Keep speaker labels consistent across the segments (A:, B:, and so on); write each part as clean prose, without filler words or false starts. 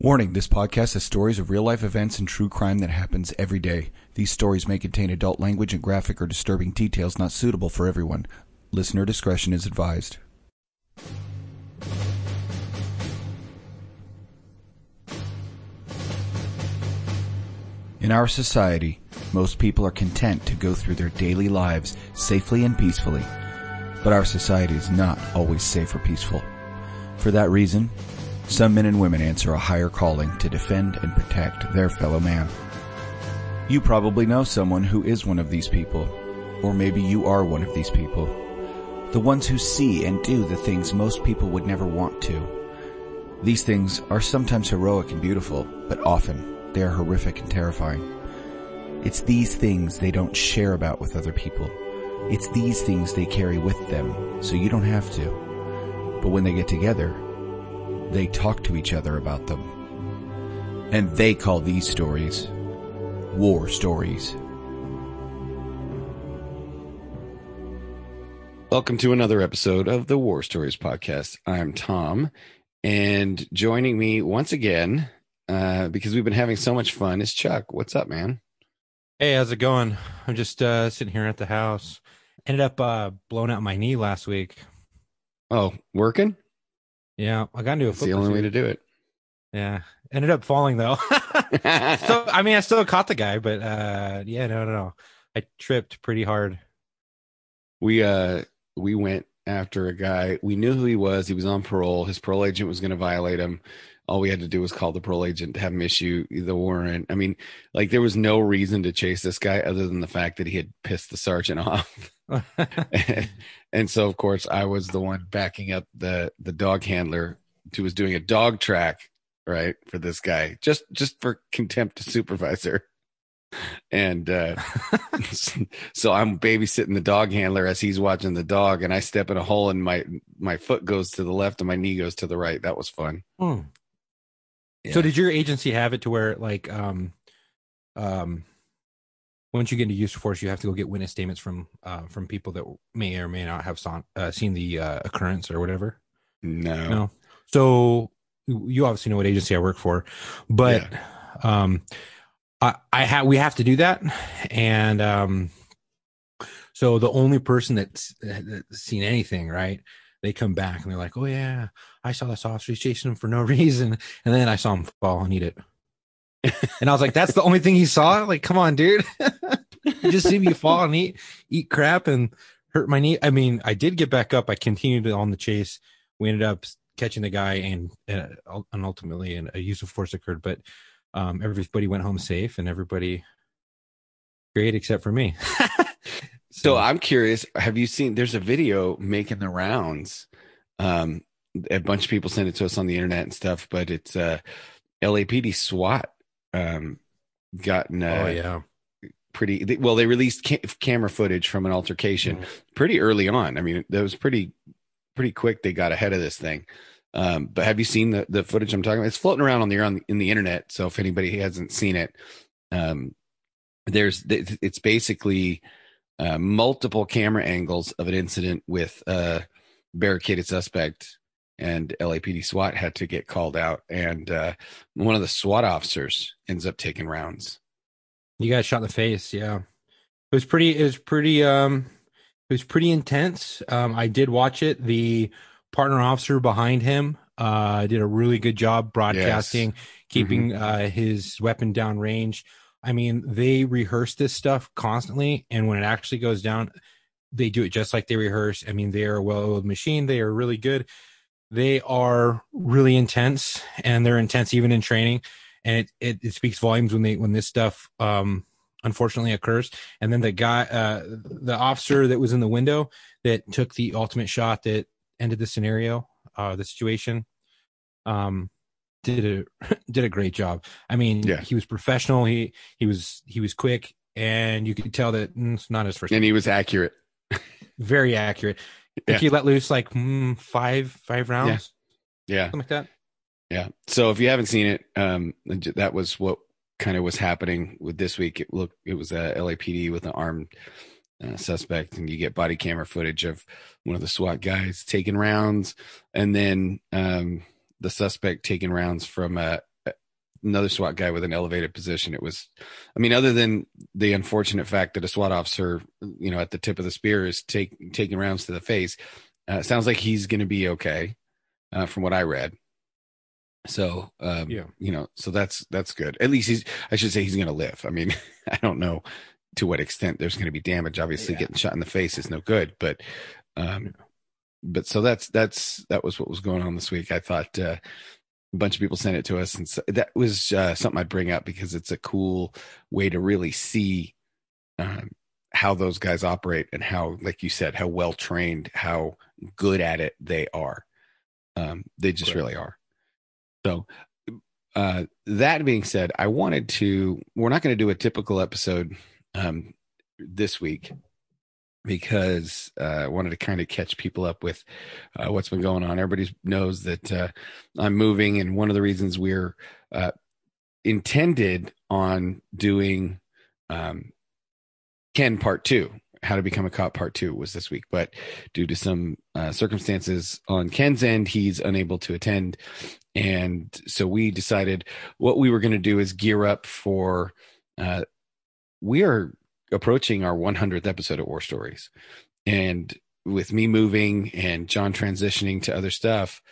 A: Warning, this podcast has stories of real-life events and true crime that happens every day. These stories may contain adult language and graphic or disturbing details not suitable for everyone. Listener discretion is advised. In our society, most people are content to go through their daily lives safely and peacefully. But our society is not always safe or peaceful. For that reason, some men and women answer a higher calling to defend and protect their fellow man. You probably know someone who is one of these people, or maybe you are one of these people. The ones who see and do the things most people would never want to. These things are sometimes heroic and beautiful, but often they are horrific and terrifying. It's these things they don't share about with other people. It's these things they carry with them, so you don't have to. But when they get together, they talk to each other about them. And they call these stories war stories.
B: Welcome to another episode of the War Stories podcast. I'm Tom, and joining me once again, because we've been having so much fun, is Chuck. What's up, man?
C: Hey, how's it going? I'm just sitting here at the house. Ended up blowing out my knee last week.
B: Oh, working?
C: Yeah, I got into a
B: That's the only way to do it.
C: Yeah, ended up falling though. So I still caught the guy, but no. I tripped pretty hard.
B: We went after a guy. We knew who he was. He was on parole. His parole agent was going to violate him. All we had to do was call the parole agent to have him issue the warrant. I mean, like, there was no reason to chase this guy other than the fact that he had pissed the sergeant off. And so, of course, I was the one backing up the dog handler who was doing a dog track, right, for this guy, just for contempt to supervisor. And so I'm babysitting the dog handler as he's watching the dog, and I step in a hole and my foot goes to the left and my knee goes to the right. That was fun. Yeah.
C: So did your agency have it to where, like, once you get into use of force, you have to go get witness statements from people that may or may not have seen the occurrence or whatever?
B: No.
C: So you obviously know what agency I work for, but yeah. We have to do that, and so the only person that's seen anything, right? They come back and they're like, "Oh yeah, I saw this officer chasing him for no reason, and then I saw him fall and eat it." And I was like, "That's the only thing he saw? Like, come on, dude! You just see me fall and eat crap and hurt my knee." I mean, I did get back up. I continued on the chase. We ended up catching the guy, and ultimately a use of force occurred. But everybody went home safe, and everybody great except for me.
B: So I'm curious, have you seen, there's a video making the rounds. A bunch of people send it to us on the internet and stuff, but it's LAPD SWAT gotten pretty well. They released camera footage from an altercation pretty early on. I mean, that was pretty quick. They got ahead of this thing. But have you seen the footage I'm talking about? It's floating around in the internet. So if anybody hasn't seen it, it's basically multiple camera angles of an incident with a barricaded suspect, and LAPD SWAT had to get called out, and one of the SWAT officers ends up taking rounds.
C: You got shot in the face. Yeah, it was pretty intense. I did watch it. The partner officer behind him did a really good job broadcasting, keeping his weapon down range. I mean, they rehearse this stuff constantly, and when it actually goes down, they do it just like they rehearse. I mean, they are a well-oiled machine. They are really good. They are really intense, and they're intense even in training. And it speaks volumes when this stuff unfortunately occurs. And then the guy, the officer that was in the window that took the ultimate shot that ended the scenario, the situation, did a great job. I mean, He was professional. He was quick, and you could tell that it's not his first.
B: And he was accurate,
C: very accurate. I think he let loose like five rounds, something like that.
B: Yeah. So if you haven't seen it, that was what kind of was happening with this week. It was a LAPD with an armed suspect, and you get body camera footage of one of the SWAT guys taking rounds, and then the suspect taking rounds from another SWAT guy with an elevated position. It was, I mean, other than the unfortunate fact that a SWAT officer, at the tip of the spear is taking rounds to the face, it sounds like he's going to be okay, from what I read. So, so that's good. At least I should say he's going to live. I mean, I don't know to what extent there's going to be damage. Obviously getting shot in the face is no good, but so that was what was going on this week. I thought, a bunch of people sent it to us, and so that was something I'd bring up because it's a cool way to really see how those guys operate and how, like you said, how well trained, how good at it they are. They just really are. So that being said, we're not going to do a typical episode this week because I wanted to kind of catch people up with what's been going on. Everybody knows that I'm moving, and one of the reasons we're intended on doing Ken Part 2, How to Become a Cop Part 2 was this week, but due to some circumstances on Ken's end, he's unable to attend. And so we decided what we were going to do is gear up for, we are approaching our 100th episode of War Stories. And with me moving and John transitioning to other stuff,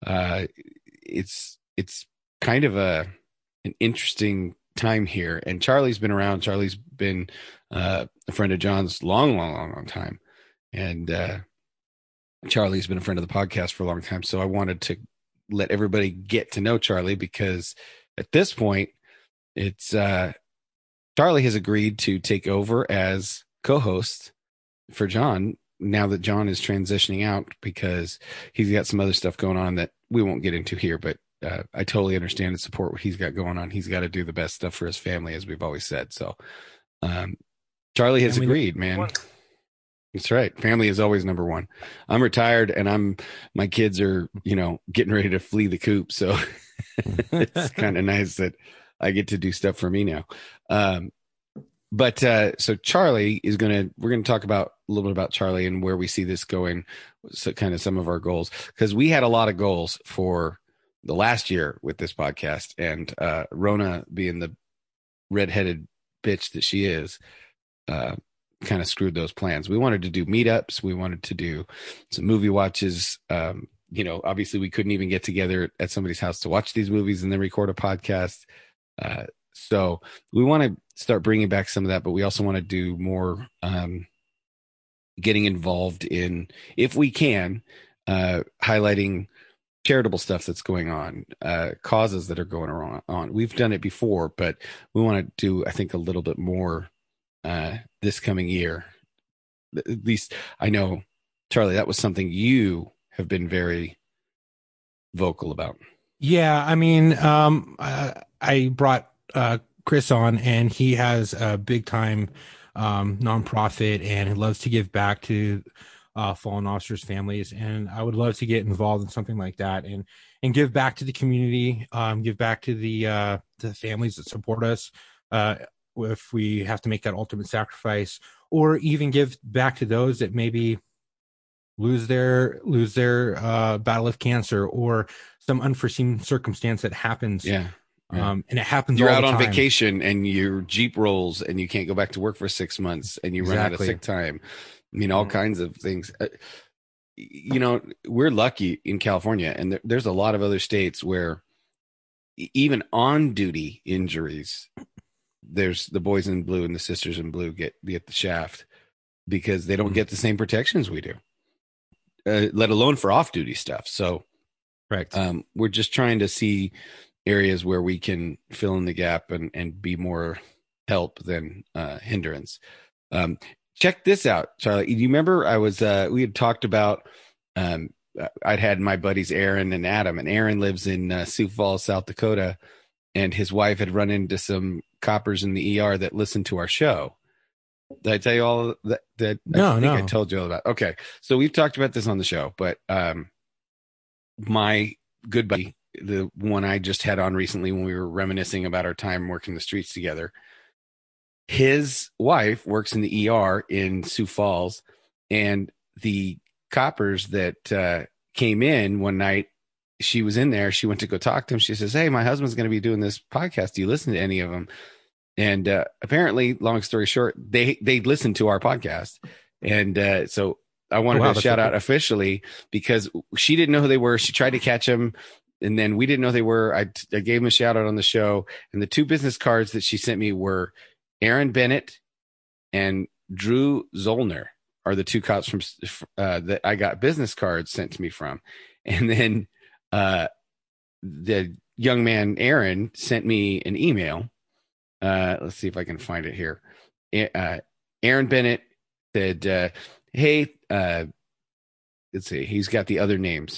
B: it's kind of an interesting time here. And Charlie's been around. Charlie's been a friend of John's long time. And Charlie's been a friend of the podcast for a long time. So I wanted to let everybody get to know Charlie, because at this point, it's Charlie has agreed to take over as co-host for John now that John is transitioning out, because he's got some other stuff going on that we won't get into here, but I totally understand and support what he's got going on. He's got to do the best stuff for his family, as we've always said. So Charlie has agreed, man. That's right. Family is always number one. I'm retired, and my kids are, getting ready to flee the coop. So it's kind of nice that I get to do stuff for me now. But so Charlie we're going to talk about a little bit about Charlie and where we see this going. So kind of some of our goals, because we had a lot of goals for the last year with this podcast, and Rona, being the redheaded bitch that she is, kind of screwed those plans. We wanted to do meetups. We wanted to do some movie watches. Obviously we couldn't even get together at somebody's house to watch these movies and then record a podcast. So we want to start bringing back some of that, but we also want to do more, getting involved in, if we can, highlighting charitable stuff that's going on, causes that are going on. We've done it before, but we want to do, I think, a little bit more this coming year. At least I know, Charlie, that was something you have been very vocal about.
C: Yeah, I mean, I brought Chris on, and he has a big time nonprofit, and he loves to give back to fallen officers' families. And I would love to get involved in something like that and give back to the community, give back to the families that support us. If we have to make that ultimate sacrifice, or even give back to those that maybe lose their battle of cancer or some unforeseen circumstance that happens.
B: Yeah.
C: And it happens.
B: You're
C: all
B: out
C: the
B: on
C: time.
B: vacation and your Jeep rolls and you can't go back to work for 6 months and you run out of sick time. I mean, all kinds of things. We're lucky in California, and there's a lot of other states where even on duty injuries, there's the boys in blue and the sisters in blue get the shaft because they don't get the same protections we do, let alone for off duty stuff. So,
C: correct.
B: We're just trying to see areas where we can fill in the gap and be more help than hindrance. Check this out, Charlie. Do you remember we had talked about, I'd had my buddies Aaron and Adam, and Aaron lives in Sioux Falls, South Dakota, and his wife had run into some coppers in the ER that listened to our show. Did I tell you all that?
C: No,
B: I told you all about. Okay. So we've talked about this on the show, but my good buddy, the one I just had on recently when we were reminiscing about our time working the streets together, his wife works in the ER in Sioux Falls, and the coppers that came in one night she was in there. She went to go talk to him. She says, "Hey, my husband's going to be doing this podcast. Do you listen to any of them?" And apparently, long story short, they listened to our podcast. And so I wanted to shout out officially, because she didn't know who they were. She tried to catch them, and then we didn't know who they were. I gave them a shout out on the show. And the 2 business cards that she sent me were Aaron Bennett and Drew Zollner are the 2 cops from that I got business cards sent to me from. And then the young man, Aaron, sent me an email. Let's see if I can find it here. Aaron Bennett said, "Hey, let's see. He's got the other names.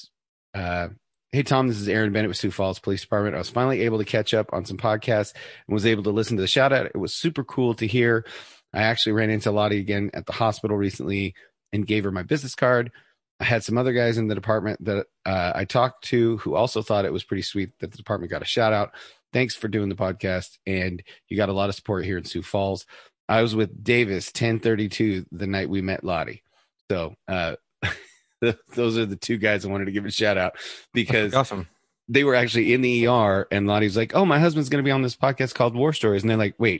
B: Hey, Tom, this is Aaron Bennett with Sioux Falls Police Department. I was finally able to catch up on some podcasts and was able to listen to the shout out. It was super cool to hear. I actually ran into Lottie again at the hospital recently and gave her my business card. I had some other guys in the department that I talked to who also thought it was pretty sweet that the department got a shout out. Thanks for doing the podcast, and you got a lot of support here in Sioux Falls. I was with Davis 1032 the night we met Lottie." So those are the 2 guys I wanted to give a shout out, because
C: awesome.
B: They were actually in the ER, and Lottie's like, "Oh, my husband's going to be on this podcast called War Stories." And they're like, "Wait,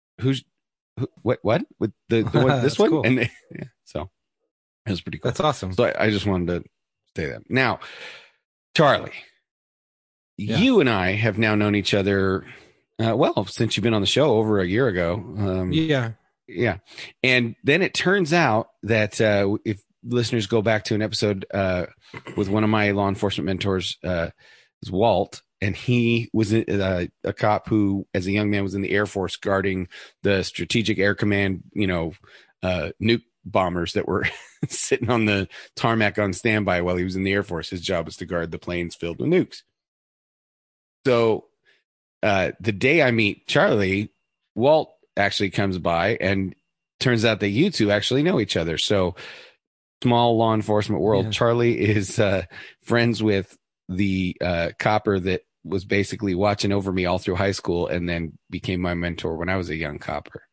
B: what with the one, this one?" Cool. And so it was pretty cool.
C: That's awesome.
B: So I just wanted to say that. Now, Charlie, you and I have now known each other, since you've been on the show over a year ago. Yeah. And then it turns out that if listeners go back to an episode with one of my law enforcement mentors, is Walt, and he was a cop who, as a young man, was in the Air Force guarding the Strategic Air Command, nuke bombers that were sitting on the tarmac on standby while he was in the Air Force. His job was to guard the planes filled with nukes. So the day I meet Charlie, Walt actually comes by, and turns out that you 2 actually know each other. So small law enforcement world. Yeah. Charlie is friends with the copper that was basically watching over me all through high school and then became my mentor when I was a young copper.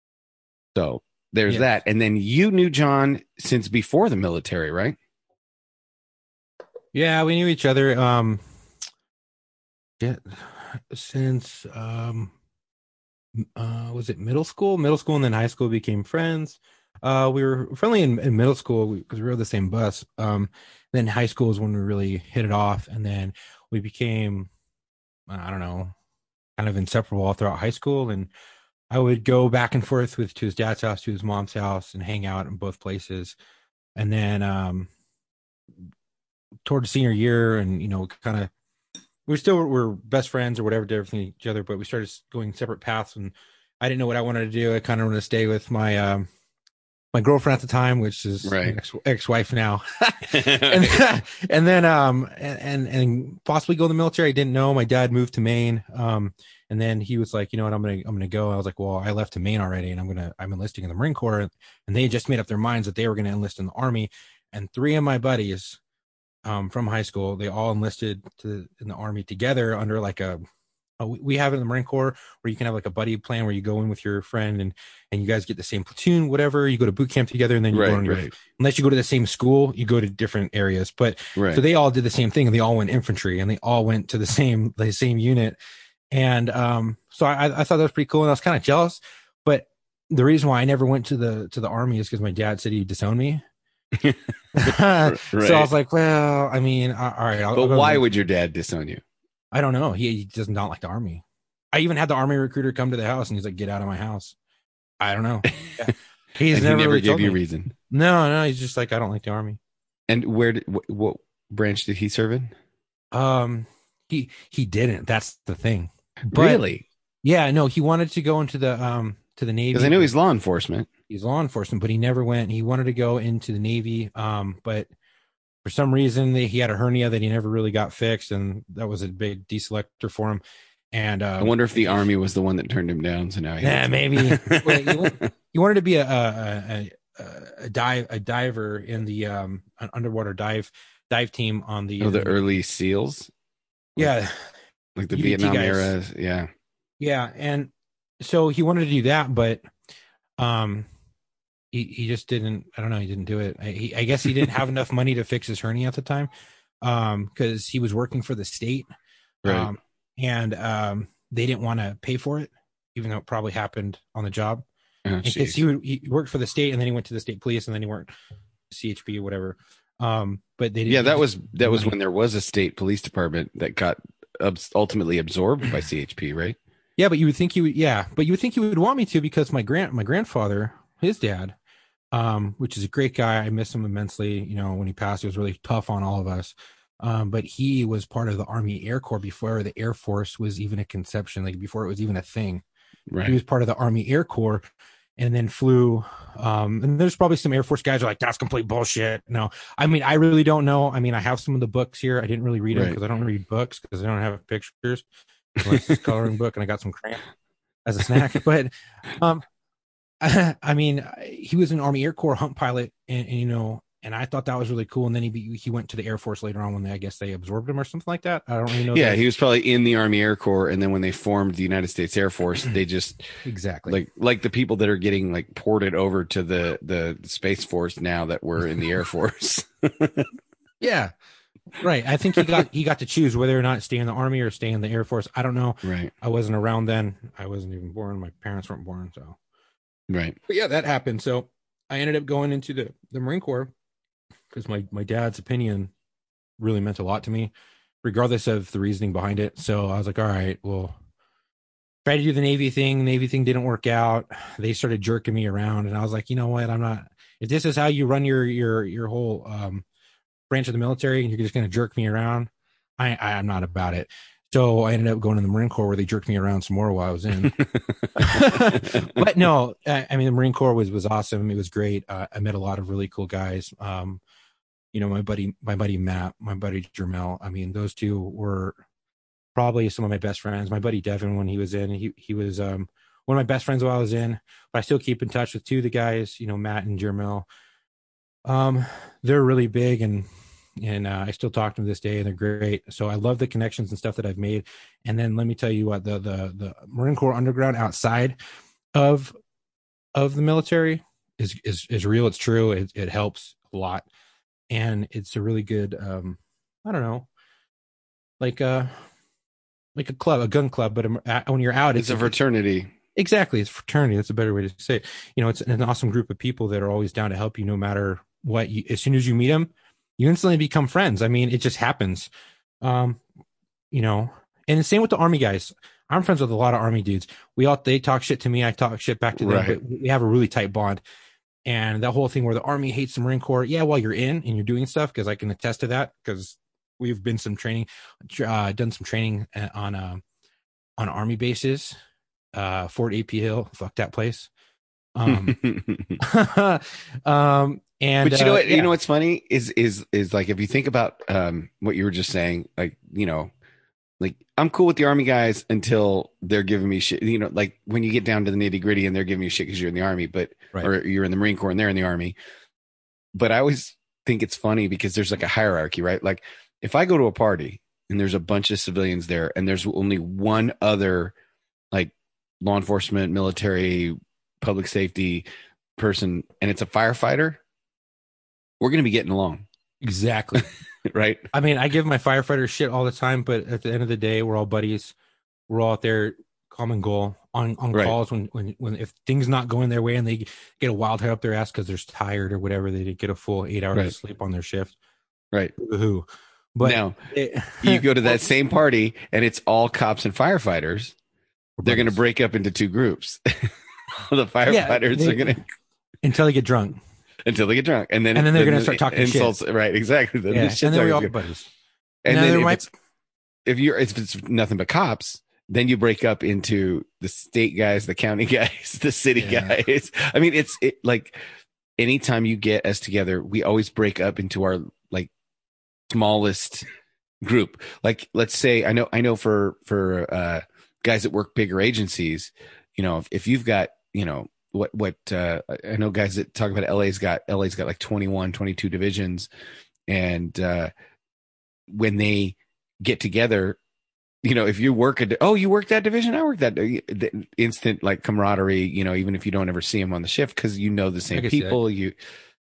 B: So there's that. And then you knew John since before the military, right?
C: Yeah, we knew each other. Since was it middle school? Middle school and then high school became friends. We were friendly in middle school because we rode the same bus. Then high school is when we really hit it off, and then we became, I don't know, kind of inseparable all throughout high school. And I would go back and forth to his dad's house, to his mom's house, and hang out in both places. And then towards senior year, and kind of, we're best friends or whatever, different each other, but we started going separate paths, and I didn't know what I wanted to do. I kind of wanted to stay with my my girlfriend at the time, which is ex-wife now, and then possibly go to the military. I didn't know. My dad moved to Maine, and then he was like, "You know what? I'm gonna go." I was like, "Well, I left to Maine already, and I'm enlisting in the Marine Corps." And they just made up their minds that they were going to enlist in the Army. And 3 of my buddies from high school, they all enlisted in the Army together under like we have it in the Marine Corps where you can have like a buddy plan where you go in with your friend and you guys get the same platoon, whatever. You go to boot camp together, and then you go on unless you go to the same school, you go to different areas. But so they all did the same thing, and they all went infantry, and they all went to the same unit. And so I thought that was pretty cool, and I was kind of jealous. But the reason why I never went to the Army is because my dad said he'd disown me. So I was like, well, I mean, all right.
B: But why would your dad disown you?
C: I don't know. He does not like the Army. I even had the Army recruiter come to the house, and he's like, "Get out of my house." I don't know. He's never
B: really gave you a
C: me.
B: reason.
C: No. He's just like, I don't like the Army.
B: And what branch did he serve in?
C: He didn't. That's the thing.
B: But, really?
C: Yeah. No. He wanted to go into the Navy.
B: Because I know he's law enforcement.
C: He's law enforcement, but he never went. He wanted to go into the Navy. But for some reason, he had a hernia that he never really got fixed, and that was a big deselector for him. And I
B: wonder if the Army was the one that turned him down. So now
C: maybe he wanted to be a diver in the an underwater dive team on the
B: the early SEALs.
C: Yeah,
B: like the Vietnam era.
C: Yeah, and so he wanted to do that, but he just didn't. I don't know. He didn't do it. I guess he didn't have enough money to fix his hernia at the time. because he was working for the state.
B: Right.
C: And they didn't want to pay for it, even though it probably happened on the job. Because he worked for the state, and then he went to the state police, and then he worked CHP or whatever. But they didn't.
B: Yeah, that was when there was a state police department that got ultimately absorbed by CHP, right?
C: Yeah, but you would think he would. Yeah, but you would think he would want me to, because my grandfather, his dad, which is a great guy. I miss him immensely. You know, when he passed, he was really tough on all of us. But he was part of the Army Air Corps before the Air Force was even a conception, like before it was even a thing.
B: Right.
C: He was part of the Army Air Corps, and then flew. And there's probably some Air Force guys who are like, that's complete bullshit. No, I mean, I really don't know. I mean, I have some of the books here. I didn't really read them because I don't read books because I don't have pictures. Unless it's a coloring book, and I got some crayon as a snack. But I mean, he was an Army Air Corps hunt pilot, and you know, and I thought that was really cool. And then he went to the Air Force later on when I guess they absorbed him or something like that. I don't really know.
B: Yeah, he was probably in the Army Air Corps, and then when they formed the United States Air Force, they just
C: exactly
B: like the people that are getting like ported over to the Space Force now that were in the Air Force.
C: Yeah. Right. I think he got to choose whether or not stay in the Army or stay in the Air Force. I don't know.
B: Right.
C: I wasn't around then. I wasn't even born. My parents weren't born. So.
B: Right.
C: But yeah, that happened. So I ended up going into the Marine Corps because my dad's opinion really meant a lot to me, regardless of the reasoning behind it. So I was like, all right, well, tried to do the Navy thing. Navy thing didn't work out. They started jerking me around, and I was like, you know what? I'm not. If this is how you run your whole branch of the military, and you're just going to jerk me around, I'm not about it. So I ended up going to the Marine Corps, where they jerked me around some more while I was in. But no, I mean, the Marine Corps was awesome. It was great. I met a lot of really cool guys. You know, my buddy Matt, my buddy Jermel. I mean, those two were probably some of my best friends. My buddy Devin, when he was in, he was one of my best friends while I was in. But I still keep in touch with two of the guys. You know, Matt and Jermel. They're really big, and I still talk to them this day, and they're great. So I love the connections and stuff that I've made. And then let me tell you what, the Marine Corps underground outside of the military is real. It's true. It helps a lot, and it's a really good I don't know, like a club, a gun club, but when you're out,
B: it's a fraternity.
C: Exactly, it's fraternity. That's a better way to say it. You know, it's an awesome group of people that are always down to help you, no matter what. As soon as you meet them, you instantly become friends. I mean, it just happens. You know, and the same with the Army guys. I'm friends with a lot of Army dudes. They talk shit to me, I talk shit back to them, but we have a really tight bond. And that whole thing where the Army hates the Marine Corps, yeah, while you're in and you're doing stuff, because I can attest to that, because we've been done some training on Army bases. Fort AP Hill, fuck that place. And
B: but you know what? Yeah. You know what's funny is like, if you think about what you were just saying, like, you know, like, I'm cool with the Army guys until they're giving me shit. You know, like when you get down to the nitty gritty and they're giving you shit because you're in the Army, but or you're in the Marine Corps and they're in the Army. But I always think it's funny because there's like a hierarchy, right? Like if I go to a party and there's a bunch of civilians there and there's only one other like law enforcement, military, public safety person, and it's a firefighter, we're going to be getting along.
C: Exactly.
B: Right.
C: I mean, I give my firefighters shit all the time, but at the end of the day, we're all buddies. We're all out there, common goal on calls when if things not going their way and they get a wild hair up their ass because they're tired or whatever, they didn't get a full 8 hours of sleep on their shift.
B: Right.
C: Woohoo. But
B: now you go to that same party and it's all cops and firefighters. They're going to break up into two groups. The firefighters are going to
C: until they get drunk.
B: Until they get drunk, and then
C: they're going to start talking
B: insults.
C: Shit.
B: Right? Exactly.
C: And then we're all buddies.
B: And then if it's nothing but cops, then you break up into the state guys, the county guys, the city guys. I mean, it's like anytime you get us together, we always break up into our like smallest group. Like, let's say, I know for guys that work bigger agencies, you know, if you've got, you know, what I know guys that talk about LA's got like 21, 22 divisions. And when they get together, you know, if you work you work that division, I work that, the instant like camaraderie, you know, even if you don't ever see them on the shift, because you know the same people, you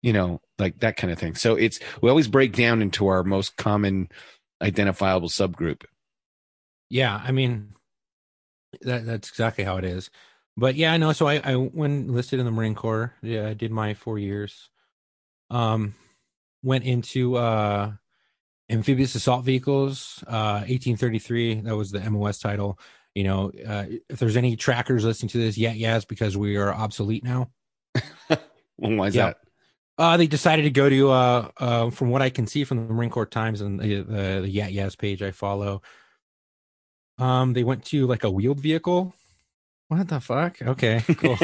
B: like that kind of thing. So we always break down into our most common identifiable subgroup.
C: Yeah, I mean, that's exactly how it is. But yeah, I know. So I went enlisted in the Marine Corps. Yeah, I did my 4 years. Went into amphibious assault vehicles, 1833. That was the MOS title. If there's any trackers listening to this, yes, because we are obsolete now.
B: Well, why is that?
C: They decided to go to from what I can see from the Marine Corps Times and the yes page I follow. They went to like a wheeled vehicle. What the fuck? Okay, cool.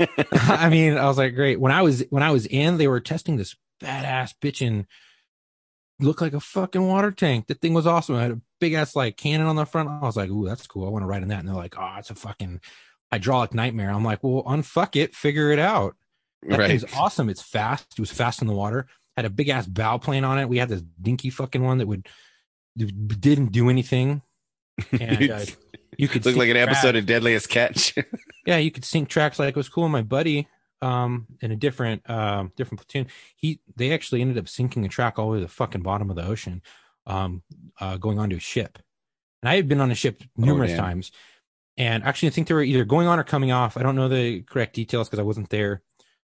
C: I mean, I was like, great. When I was in, they were testing this badass bitchin', looked like a fucking water tank. That thing was awesome. I had a big ass like cannon on the front. I was like, ooh, that's cool. I want to ride in that. And they're like, oh, it's a fucking hydraulic nightmare. I'm like, well, unfuck it, figure it out. That thing's awesome. It's fast. It was fast in the water. Had a big ass bow plane on it. We had this dinky fucking one that didn't do anything. And you could
B: look like an episode of Deadliest Catch.
C: Yeah, you could sync tracks like it was cool. My buddy, in a different platoon, they actually ended up syncing a track all the way to the fucking bottom of the ocean, going onto a ship. And I had been on a ship numerous times, and actually I think they were either going on or coming off. I don't know the correct details because I wasn't there.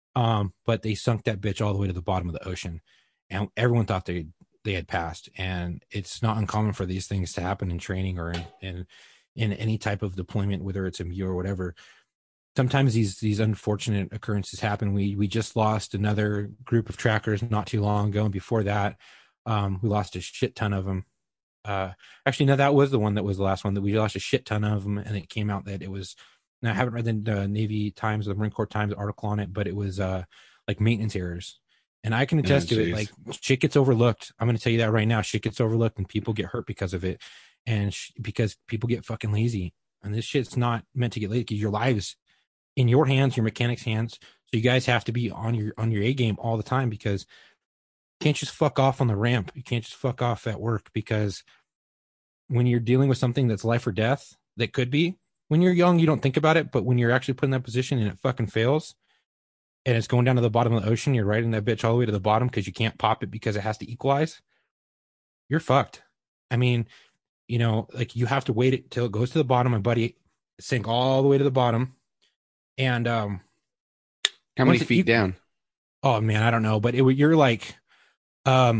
C: But they sunk that bitch all the way to the bottom of the ocean, and everyone thought they had passed. And it's not uncommon for these things to happen in training or in any type of deployment, whether it's a MU or whatever. Sometimes these unfortunate occurrences happen. We just lost another group of trackers not too long ago, and before that, we lost a shit ton of them. Actually, no, that was the one that was the last one that we lost a shit ton of them, and it came out that it was. Now, I haven't read the Navy Times or the Marine Corps Times article on it, but it was like maintenance errors. And I can attest to it. Like, shit gets overlooked. I'm going to tell you that right now. Shit gets overlooked and people get hurt because of it. And because people get fucking lazy. And this shit's not meant to get lazy because your lives in your hands, your mechanics' hands. So you guys have to be on your A game all the time because you can't just fuck off on the ramp. You can't just fuck off at work because when you're dealing with something that's life or death, that could be. When you're young, you don't think about it, but when you're actually put in that position and it fucking fails and it's going down to the bottom of the ocean, you're riding that bitch all the way to the bottom because you can't pop it because it has to equalize, you're fucked. I mean, like you have to wait it till it goes to the bottom. My buddy sank all the way to the bottom. And
B: how many feet down?
C: Oh man, I don't know, but you're like a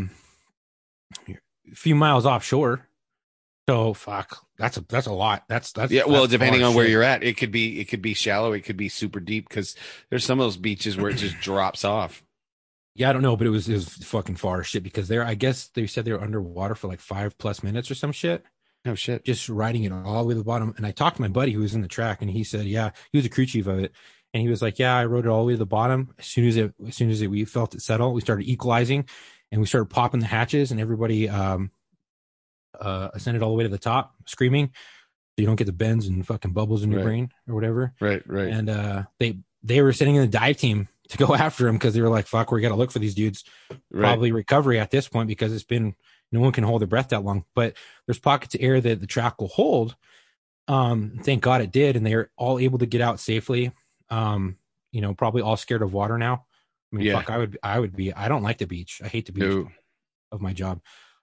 C: few miles offshore. So fuck, that's a lot. That's
B: yeah. Well, depending on where you're at, it could be shallow. It could be super deep because there's some of those beaches where it just drops off.
C: Yeah, I don't know, but it was fucking far shit because I guess they said they were underwater for like 5+ minutes or some shit.
B: Oh shit!
C: Just riding it all the way to the bottom. And I talked to my buddy who was in the track, and he said, yeah, he was a crew chief of it, and he was like, yeah, I rode it all the way to the bottom. As soon as we felt it settle, we started equalizing, and we started popping the hatches, and everybody ascended all the way to the top, screaming, so you don't get the bends and fucking bubbles in your brain or whatever.
B: Right.
C: And they were sending in the dive team to go after him because they were like, fuck, we got to look for these dudes. Probably recovery at this point because it's been no one can hold their breath that long. But there's pockets of air that the track will hold. Thank God it did, and they're all able to get out safely. Probably all scared of water now. I mean, fuck, I would be. I don't like the beach. I hate the beach of my job.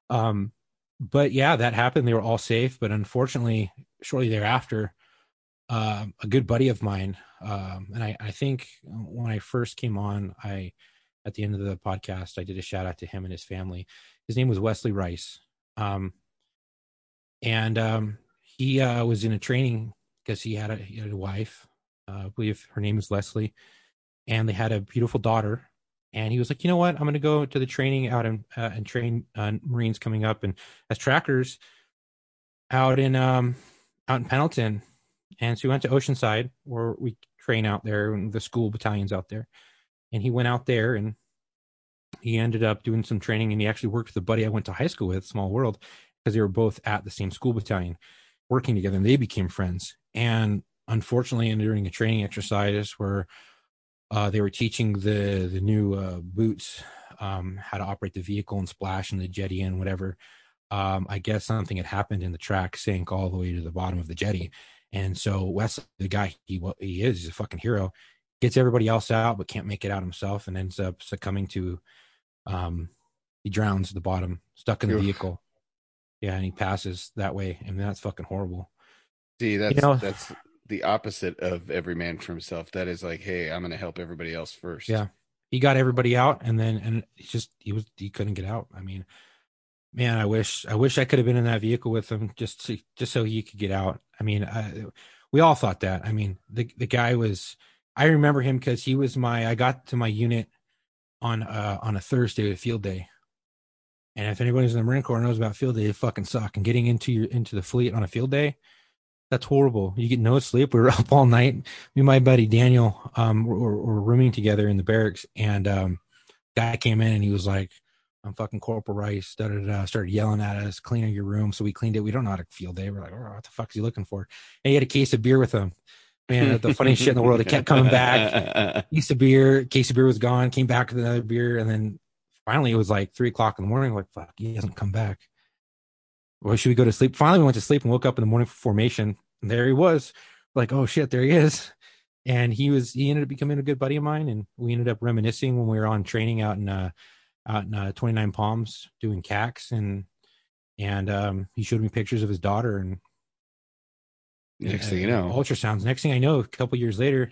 C: But yeah, that happened. They were all safe, but unfortunately, shortly thereafter, a good buddy of mine, and I think when I first came on, at the end of the podcast, I did a shout out to him and his family. His name was Wesley Rice, and he was in a training because he had a wife. I believe her name is Leslie, and they had a beautiful daughter. And he was like, you know what? I'm going to go to the training out and train Marines coming up and as trackers out in Pendleton. And so we went to Oceanside where we train out there and the school battalions out there. And he went out there and he ended up doing some training, and he actually worked with a buddy I went to high school with, Small World, because they were both at the same school battalion working together, and they became friends. And unfortunately, during a training exercise where they were teaching the new boots how to operate the vehicle and splash and the jetty and whatever, I guess something had happened and the track sank all the way to the bottom of the jetty. And so Wesley, the guy he's a fucking hero, gets everybody else out, but can't make it out himself, and ends up succumbing to, he drowns at the bottom, stuck in the vehicle. Yeah, and he passes that way, and that's fucking horrible.
B: See, that's the opposite of every man for himself. That is like, hey, I'm going to help everybody else first.
C: Yeah, he got everybody out, and he couldn't get out. I mean, man, I wish I could have been in that vehicle with him just so he could get out. I mean, we all thought that. I mean, the guy was. I remember him because he was I got to my unit on a Thursday with field day. And if anybody's in the Marine Corps knows about field day, it fucking suck. And getting into the fleet on a field day, that's horrible. You get no sleep. We were up all night. Me and my buddy Daniel were rooming together in the barracks, and guy came in and he was like, "I'm fucking Corporal Rice." Started yelling at us, "Clean your room." So we cleaned it. We don't know how to field day. We're like, "Oh, what the fuck is he looking for?" And he had a case of beer with him. Man, the funniest shit in the world. It kept coming back. Case of beer was gone. Came back with another beer, and then finally it was like 3:00 in the morning. Like, fuck, he hasn't come back. Well, should we go to sleep? Finally, we went to sleep and woke up in the morning for formation. And there he was. Like, oh shit, there he is. And he ended up becoming a good buddy of mine, and we ended up reminiscing when we were on training out in 29 Palms doing CACs, and he showed me pictures of his daughter, and
B: next thing you know,
C: ultrasounds. Next thing I know, a couple years later,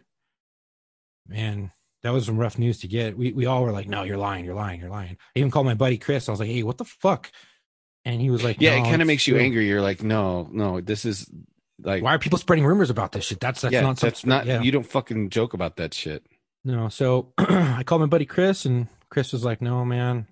C: man, that was some rough news to get. We all were like, "No, you're lying. I even called my buddy Chris. I was like, "Hey, what the fuck?" And he was like,
B: "Yeah, no, it kind of makes you angry. You're like, no, this is like,
C: why are people spreading rumors about this shit? That's not.
B: Yeah. You don't fucking joke about that shit."
C: No, so I called my buddy Chris, and Chris was like, "No, man,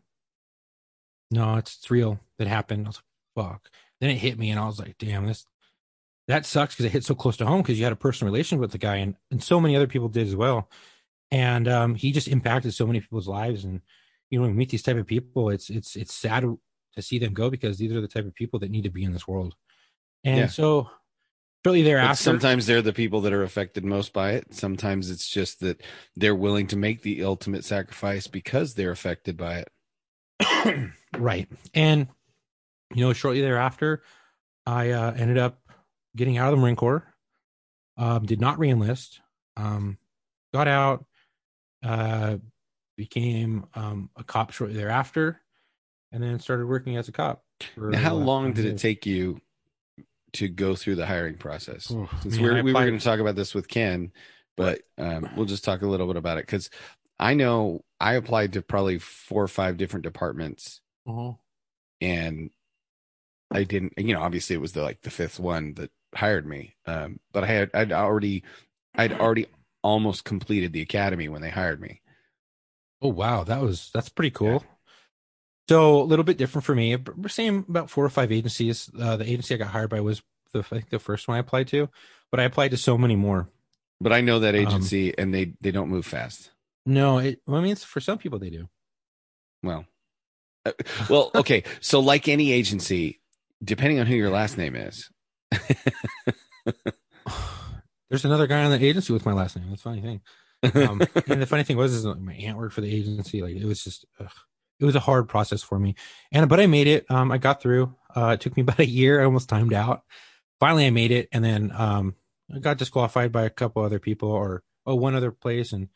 C: no, it's real. It happened." I was like, "Fuck." Then it hit me, and I was like, "Damn, that sucks," because it hit so close to home, because you had a personal relation with the guy, and so many other people did as well. And he just impacted so many people's lives. And when we meet these type of people, it's sad to see them go, because these are the type of people that need to be in this world. And so shortly thereafter,
B: but sometimes they're the people that are affected most by it. Sometimes it's just that they're willing to make the ultimate sacrifice because they're affected by
C: it. Right. And shortly thereafter, I ended up getting out of the Marine Corps. Did not re-enlist. Got out. Became a cop shortly thereafter, and then started working as a cop.
B: Now, how long did it take you to go through the hiring process? Since we were going to talk about this with Ken, but we'll just talk a little bit about it, because I know I applied to probably 4 or 5 different departments, and I didn't. Obviously, it was the 5th one that hired me, but I'd already almost completed the academy when they hired me.
C: Oh, wow. That's pretty cool. Yeah. So a little bit different for me. We're saying about 4 or 5 agencies. The agency I got hired by was the first one I applied to, but I applied to so many more.
B: But I know that agency, and they don't move fast.
C: No, for some people they do.
B: Well, okay. So like any agency, depending on who your last name is.
C: There's another guy on the agency with my last name. That's a funny thing. And the funny thing is my aunt worked for the agency. Like, it was just, it was a hard process for me. But I made it. I got through. It took me about a year. I almost timed out. Finally, I made it. And then I got disqualified by a couple other people, or one other place, and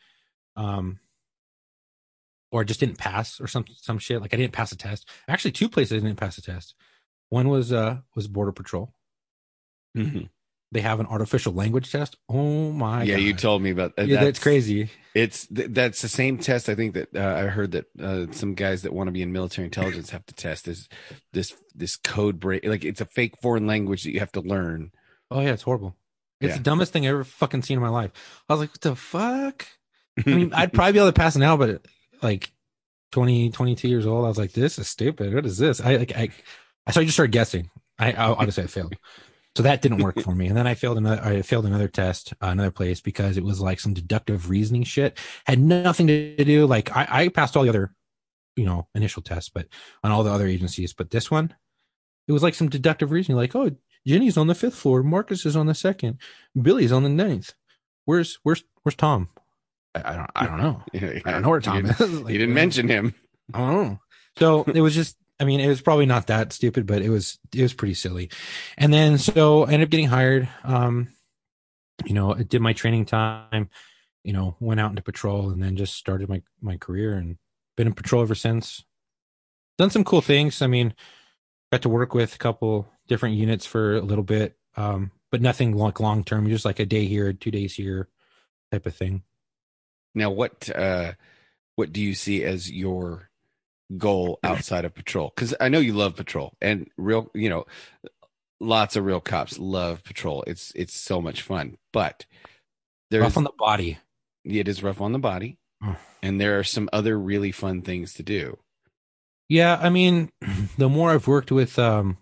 C: or just didn't pass, or some shit. Like, I didn't pass a test. Actually, 2 places I didn't pass a test. One was Border Patrol. Mm-hmm. They have an artificial language test. Oh my God.
B: You told me about that.
C: Yeah, that's crazy.
B: That's the same test. I think that I heard that some guys that want to be in military intelligence have to test this code break. Like, it's a fake foreign language that you have to learn.
C: Oh yeah, it's horrible. It's the dumbest thing I've ever fucking seen in my life. I was like, what the fuck? I mean, I'd probably be able to pass it now, but like 20, 22 years old, I was like, this is stupid. What is this? So I just started guessing. I obviously I failed. So that didn't work for me. And then I failed another test, another place, because it was like some deductive reasoning shit. Had nothing to do. Like, I passed all the other, initial tests, but on all the other agencies. But this one, it was like some deductive reasoning. Like, oh, Jenny's on the 5th floor. Marcus is on the 2nd. Billy's on the 9th. Where's Tom? I don't know. I don't know where Tom is.
B: Like, you didn't mention him.
C: I don't know. So it was just, it was probably not that stupid, but it was pretty silly. And then, so I ended up getting hired. I did my training time, went out into patrol and then just started my career and been in patrol ever since. Done some cool things. I mean, got to work with a couple different units for a little bit, but nothing like long term. Just like a day here, 2 days here, type of thing.
B: Now, what do you see as your goal outside of patrol? Because I know you love patrol, and lots of real cops love patrol. It's so much fun, but there's
C: rough on the body.
B: It is rough on the body, and there are some other really fun things to do.
C: Yeah, I mean, the more I've worked with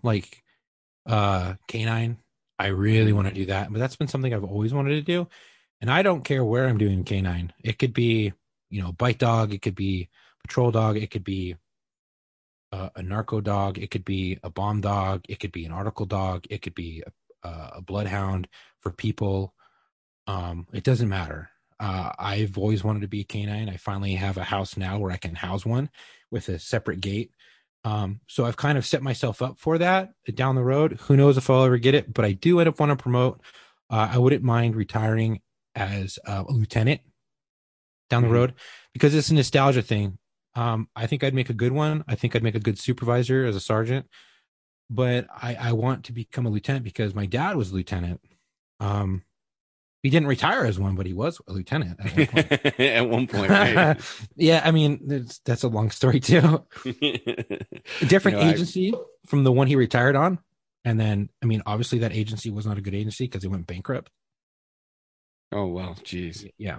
C: K9, I really want to do that. But that's been something I've always wanted to do. And I don't care where I'm doing K9. It could be, bite dog, it could be patrol dog, it could be a narco dog, it could be a bomb dog, it could be an article dog, it could be a bloodhound for people. It doesn't matter. I've always wanted to be a K9. I finally have a house now where I can house one with a separate gate. So I've kind of set myself up for that down the road. Who knows if I'll ever get it, but I do end up want to promote. I wouldn't mind retiring as a lieutenant down the road because it's a nostalgia thing. I think I'd make a good one. I think I'd make a good supervisor as a sergeant, but I want to become a lieutenant because my dad was a lieutenant. He didn't retire as one, but he was a lieutenant at one point.
B: At one point, right?
C: Yeah, I mean, that's a long story too. A different agency from the one he retired on. And then, I mean, obviously that agency was not a good agency because it went bankrupt.
B: Oh, well, geez.
C: Yeah.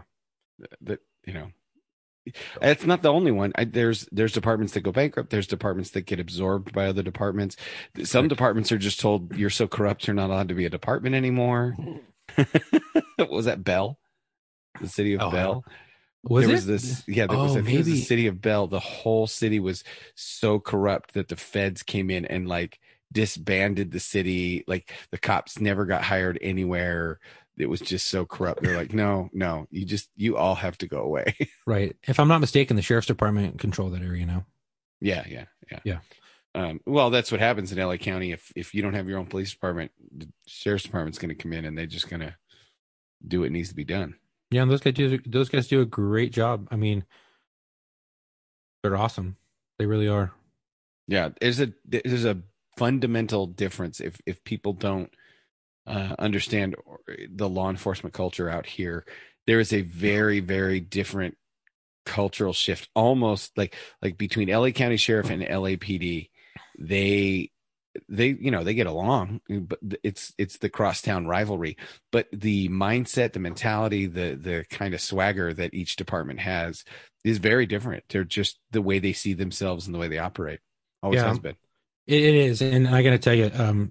B: It's not the only one. There's departments that go bankrupt. There's departments that get absorbed by other departments. Some departments are just told you're so corrupt, you're not allowed to be a department anymore. Was that Bell? The city of Bell?
C: Was
B: there was the city of Bell. The whole city was so corrupt that the feds came in and like disbanded the city. Like the cops never got hired anywhere. It was just so corrupt. They're like, no, you all have to go away.
C: Right. If I'm not mistaken, the sheriff's department control that area now.
B: Yeah. Well, that's what happens in LA County. If you don't have your own police department, the sheriff's department's going to come in and they're just going to do what needs to be done.
C: Yeah, and those guys do a great job. I mean, they're awesome. They really are.
B: Yeah, there's a fundamental difference if people don't understand the law enforcement culture out here. There is a very, very different cultural shift, almost like between LA County Sheriff and LAPD. They get along, but it's the crosstown rivalry. But the mindset, the mentality, the kind of swagger that each department has is very different. They're just the way they see themselves and the way they operate. Always has been. It
C: is, and I got to tell you,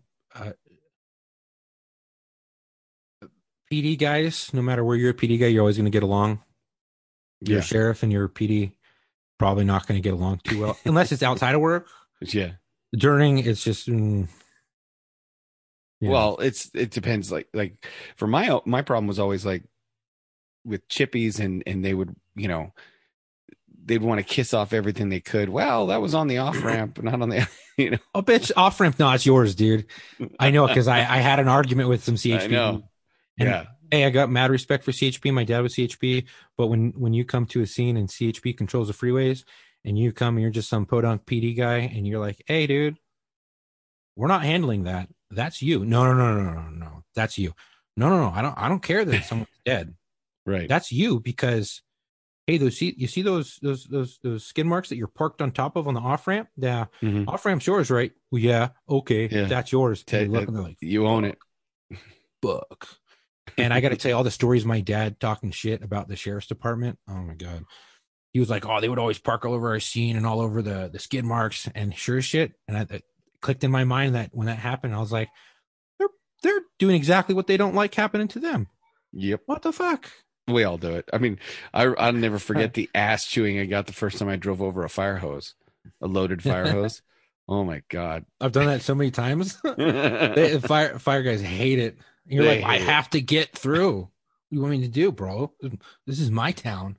C: PD guys, no matter where you're a PD guy, you're always going to get along. You're a sheriff and you're a PD, probably not going to get along too well unless it's outside of work.
B: Yeah.
C: During, it's just
B: well, it depends. Like for my problem was always like with chippies and they would they'd want to kiss off everything they could. Well, that was on the off ramp, not on the
C: Oh, bitch, off ramp. No, it's yours, dude. I know because I had an argument with some CHP.
B: I know.
C: And, hey, I got mad respect for CHP. My dad was CHP, but when you come to a scene and CHP controls the freeways, and you come and you're just some podunk PD guy, and you're like, "Hey, dude, we're not handling that. That's you." No. That's you. No. I don't care that someone's dead.
B: Right.
C: That's you because, hey, you see those skid marks that you're parked on top of on the off ramp? Yeah, off ramp's yours, right? Well, yeah, okay, that's yours.
B: Look, and they're like, you own it.
C: Fuck. And I got to tell you all the stories my dad talking shit about the sheriff's department. Oh my God. He was like, oh, they would always park all over our scene and all over the skid marks and sure as shit. And it clicked in my mind that when that happened, I was like, they're doing exactly what they don't like happening to them.
B: Yep.
C: What the fuck?
B: We all do it. I mean, I'll never forget the ass chewing I got the first time I drove over a fire hose, a loaded fire hose. Oh my God.
C: I've done that so many times. Fire guys hate it. You're like, I have to get through. What do you want me to do, bro? This is my town.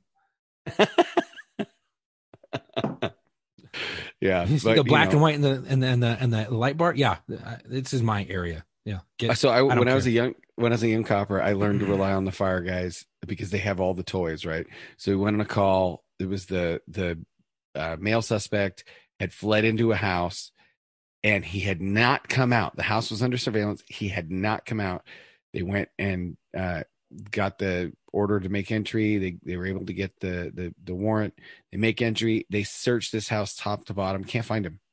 B: Yeah.
C: You see the black and white and the light bar? Yeah. This is my area. Yeah.
B: When I was a young copper, I learned to rely on the fire guys because they have all the toys, right? So we went on a call. It was the male suspect had fled into a house, and he had not come out. The house was under surveillance. He had not come out. They went and got the order to make entry. They were able to get the warrant. They make entry. They search this house top to bottom. Can't find him.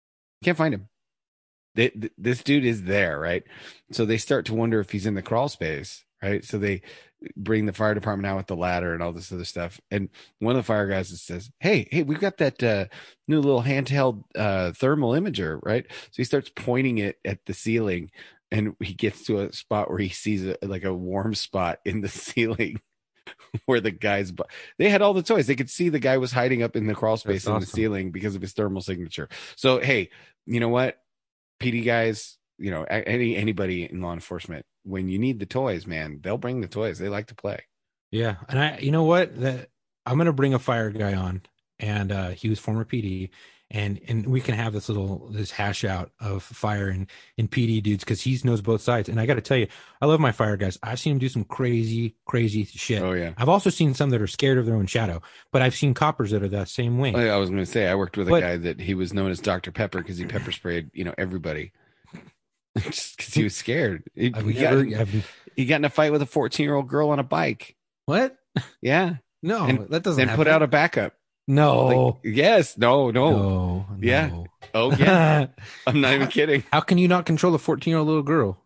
B: This dude is there, right? So they start to wonder if he's in the crawl space, right? So they bring the fire department out with the ladder and all this other stuff. And one of the fire guys says, hey, we've got that new little handheld thermal imager, right? So he starts pointing it at the ceiling, and he gets to a spot where he sees a warm spot in the ceiling where the guys, they had all the toys. They could see the guy was hiding up in the crawl space in the ceiling because of his thermal signature. So, hey, you know what? PD guys, anybody in law enforcement, when you need the toys, man, they'll bring the toys. They like to play.
C: Yeah. And you know what? I'm going to bring a fire guy on, and he was former PD, and we can have this hash out of fire and PD dudes, because he knows both sides. And I got to tell you, I love my fire guys. I've seen them do some crazy shit.
B: Oh yeah.
C: I've also seen some that are scared of their own shadow, but I've seen coppers that are that same way.
B: I was going to say, I worked with a guy that he was known as Dr. Pepper because he pepper sprayed, everybody. Just because he was scared. He got in a fight with a 14-year-old girl on a bike.
C: What?
B: Yeah.
C: No, that doesn't happen.
B: And put out a backup.
C: No.
B: Yes. No. Yeah. Oh, yeah. I'm not even kidding.
C: How can you not control a 14-year-old little girl?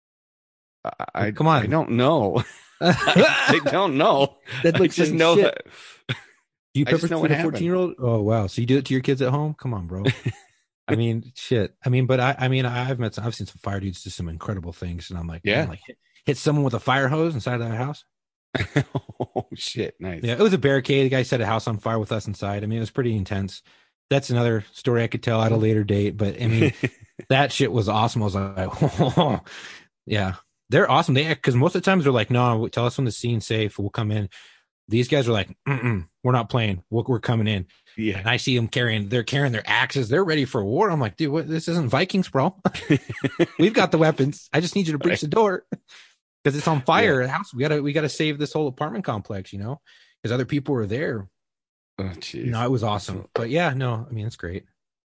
C: Come on.
B: I don't know. I don't know.
C: That looks
B: just
C: like
B: know
C: shit.
B: that.
C: Do you pepper spray a 14-year-old? Oh, wow. So you do it to your kids at home? Come on, bro. I mean, shit. I mean, but I've seen some fire dudes do some incredible things, and I'm like,
B: yeah,
C: like hit someone with a fire hose inside of that house.
B: Oh shit, nice.
C: Yeah, it was a barricade. The guy set a house on fire with us inside. I mean, it was pretty intense. That's another story I could tell at a later date, but I mean, that shit was awesome. I was like, oh, yeah, they're awesome. Because most of the times they're like, no, tell us when the scene's safe, we'll come in. These guys are like, we're not playing. We're coming in.
B: Yeah.
C: And I see them carrying their axes. They're ready for war. I'm like, dude, this isn't Vikings, bro. We've got the weapons. I just need you to breach the door because it's on fire. Yeah. The house. We gotta save this whole apartment complex, because other people are there.
B: Oh, jeez.
C: No, it was awesome. But yeah, no, I mean, it's great.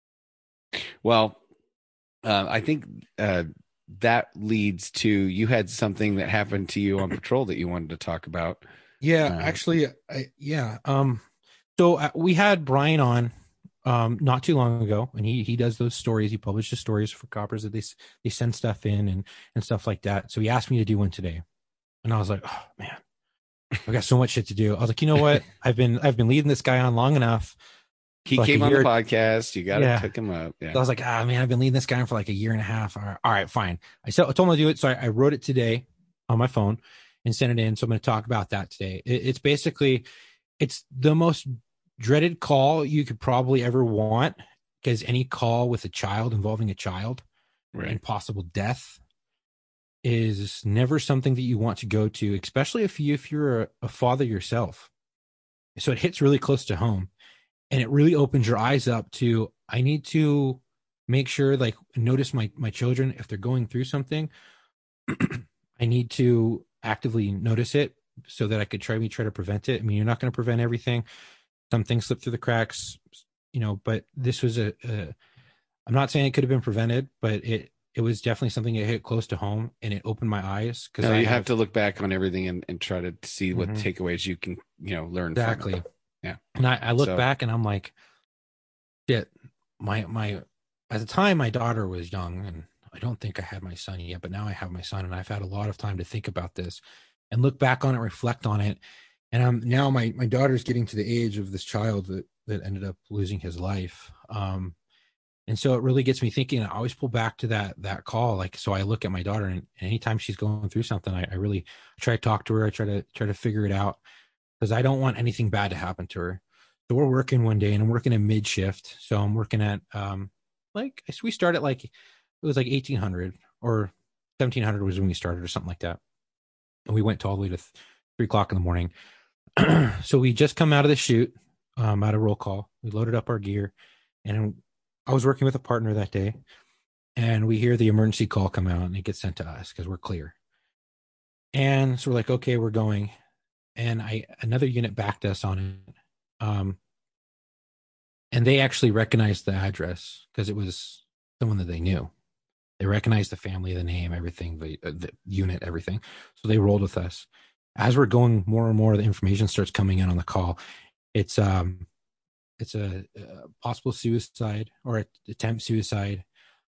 B: Well, I think that leads to, you had something that happened to you on patrol that you wanted to talk about.
C: Yeah, actually, so we had Brian on not too long ago, and he does those stories. He publishes stories for coppers that they send stuff in and stuff like that. So he asked me to do one today, and I was like, oh man, I got so much shit to do. I was like, you know what? I've been leading this guy on long enough.
B: He came on the podcast. You got to pick him up. Yeah.
C: So I was like, man, I've been leading this guy for like a year and a half. All right, fine. I told him to do it. So I wrote it today on my phone and sent it in. So I'm going to talk about that today. It's basically, it's the most dreaded call you could probably ever want, because any call with a child involving a child and possible death is never something that you want to go to, especially if you're a father yourself. So it hits really close to home, and it really opens your eyes up to, I need to make sure, like, notice my children. If they're going through something, I need to actively notice it so that I could try to prevent it. I mean, you're not going to prevent everything. Some things slip through the cracks, but this was I'm not saying it could have been prevented, but it was definitely something that hit close to home, and it opened my eyes.
B: Because you have to look back on everything and try to see what takeaways you can, learn.
C: Exactly.
B: From it. Yeah.
C: And I look back and I'm like, shit, my at the time my daughter was young, and I don't think I had my son yet, but now I have my son, and I've had a lot of time to think about this and look back on it, reflect on it. And now my daughter's getting to the age of this child that ended up losing his life. And so it really gets me thinking. I always pull back to that call. Like, so I look at my daughter, and anytime she's going through something, I really try to talk to her. I try to figure it out, because I don't want anything bad to happen to her. So we're working one day, and I'm working at mid shift. So I'm working at, we started it was like 1800 or 1700 was when we started, or something like that. And we went all the way to 3:00 in the morning. So we just come out of the shoot, out of roll call. We loaded up our gear, and I was working with a partner that day, and we hear the emergency call come out, and it gets sent to us because we're clear. And so we're like, okay, we're going. And another unit backed us on it. And they actually recognized the address because it was someone that they knew. They recognized the family, the name, everything, the unit, everything. So they rolled with us. As we're going, more and more the information starts coming in on the call. It's a possible suicide or attempt suicide.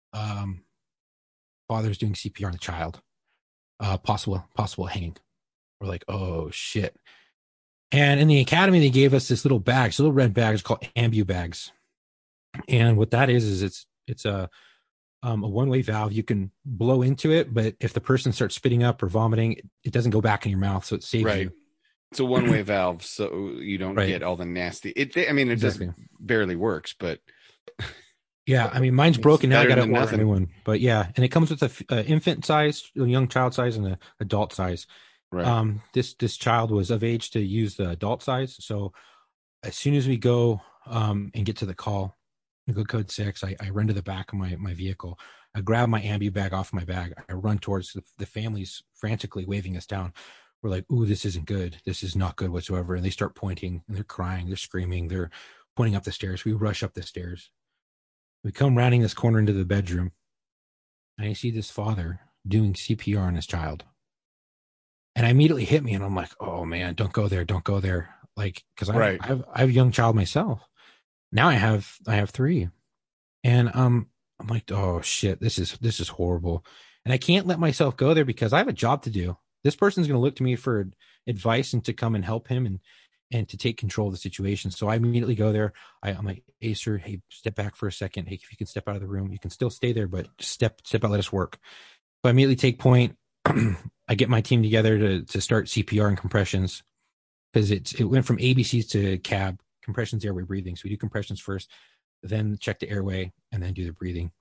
C: Father's doing CPR on the child. Possible hanging. We're like, oh shit. And in the academy, they gave us this little bag, little red bags called ambu bags. And what that is it's a one-way valve. You can blow into it, but if the person starts spitting up or vomiting, it doesn't go back in your mouth, so it saves you.
B: It's a one-way valve, so you don't get all the nasty. It exactly. Just barely works, but
C: yeah, I mean, mine's broken now. I got to order a new one, but yeah, and it comes with a infant size, a young child size, and an adult size. Right. This child was of age to use the adult size, so as soon as we go and get to the call, we go code 6. I run to the back of my vehicle. I grab my ambu bag off my bag. I run towards the families frantically waving us down. We're like, ooh, this isn't good. This is not good whatsoever. And they start pointing, and they're crying, they're screaming, they're pointing up the stairs. We rush up the stairs. We come rounding this corner into the bedroom, and I see this father doing CPR on his child. And I immediately hit me, and I'm like, oh man, don't go there. Like, because I have a young child myself. Now I have 3. And I'm like, oh shit, this is horrible. And I can't let myself go there because I have a job to do. This person's going to look to me for advice and to come and help him and to take control of the situation. So I immediately go there. I'm like, hey, sir, hey, step back for a second. Hey, if you can step out of the room, you can still stay there, but just step out, let us work. So I immediately take point. I get my team together to start CPR and compressions because it went from ABCs to CAB, compressions, airway, breathing. So we do compressions first, then check the airway, and then do the breathing.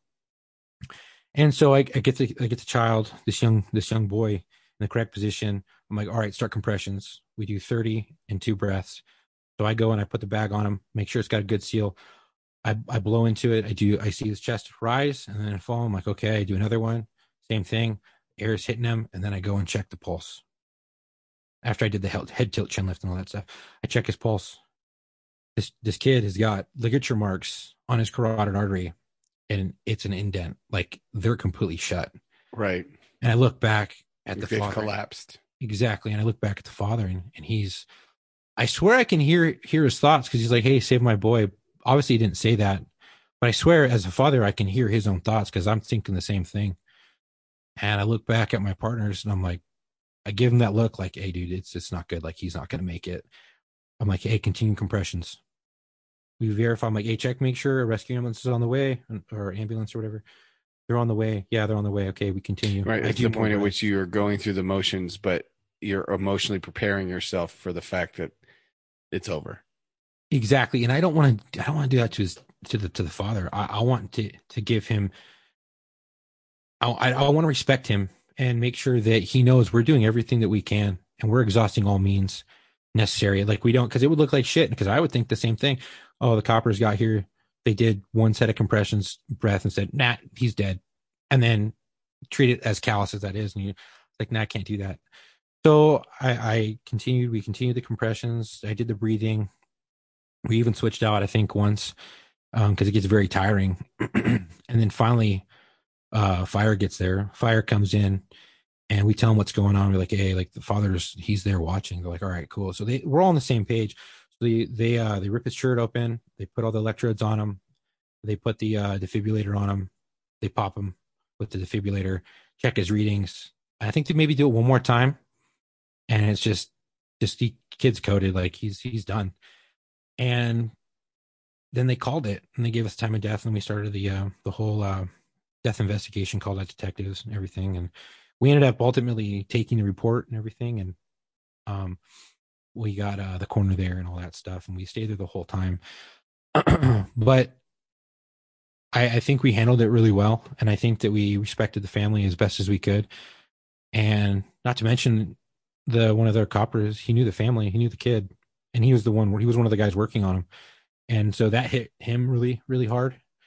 C: And so I get the child, this young boy, in the correct position. I'm like, all right, start compressions. We do 30 and 2 breaths. So I go and I put the bag on him, make sure it's got a good seal. I blow into it. I see his chest rise and then I fall. I'm like, okay, I do another one. Same thing. Air is hitting him. And then I go and check the pulse. After I did the head tilt, chin lift and all that stuff, I check his pulse. This kid has got ligature marks on his carotid artery, and it's an indent. Like, they're completely shut.
B: Right.
C: And I look back at the father.
B: Collapsed.
C: Exactly. And I look back at the father, and he's, I swear I can hear his thoughts because he's like, hey, save my boy. Obviously, he didn't say that. But I swear, as a father, I can hear his own thoughts because I'm thinking the same thing. And I look back at my partners, and I'm like, I give him that look like, hey, dude, it's not good. Like, he's not going to make it. I'm like, hey, continue compressions. We verify. I'm like, hey, check, make sure a rescue ambulance is on the way, or ambulance or whatever. They're on the way. Yeah, they're on the way. Okay, we continue.
B: Right. It's the point at which you are going through the motions, but you're emotionally preparing yourself for the fact that it's over.
C: Exactly. And I don't want to do that to the father. I want to give him, I want to respect him and make sure that he knows we're doing everything that we can and we're exhausting all means necessary. Like, we don't, because it would look like shit, because I would think the same thing. Oh, the coppers got here. They did one set of compressions, breath, and said, nah, he's dead. And then treat it as callous as that is. And you're like, nah, I can't do that. So we continued the compressions. I did the breathing. We even switched out, I think, once, because it gets very tiring. And then finally, fire gets there. Fire comes in, and we tell him what's going on. We're like, hey, like, the father's, he's there watching. They're like, all right, cool. So we're all on the same page. So they rip his shirt open. They put all the electrodes on him. They put the defibrillator on him. They pop him with the defibrillator, check his readings. I think they maybe do it one more time. And it's just the kid's coded, like, he's done. And then they called it, and they gave us time of death, and we started the whole death investigation, called out detectives and everything. And we ended up ultimately taking the report and everything. And we got the coroner there and all that stuff, and we stayed there the whole time. But I think we handled it really well, and I think that we respected the family as best as we could. And not to mention, one of their coppers, he knew the family, he knew the kid, and he was one of the guys working on him. And so that hit him really, really hard.